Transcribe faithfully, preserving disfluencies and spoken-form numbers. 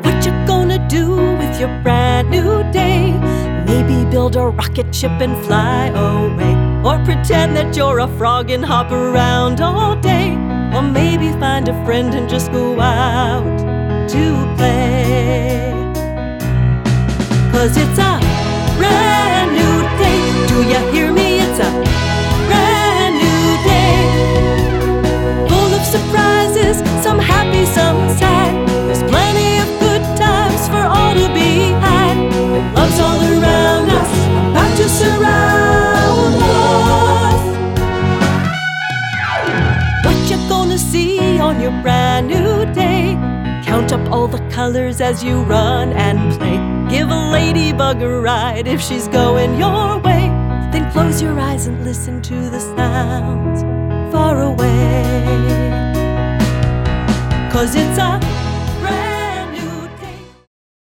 What you gonna do with your brand new day? Maybe build a rocket ship and fly away, or pretend that you're a frog and hop around all day, or maybe find a friend and just go out to play. 'Cause it's a brand new day. Do you hear me? It's a brand new day, full of surprises, some happy, some sad. There's plenty of good times for all to be had. Love's all around us, about to surround us. What you gonna see on your brand new day? Count up all the colors as you run and play. Give a ladybug a ride if she's going your way. Then close your eyes and listen to the sounds far away. 'Cause it's a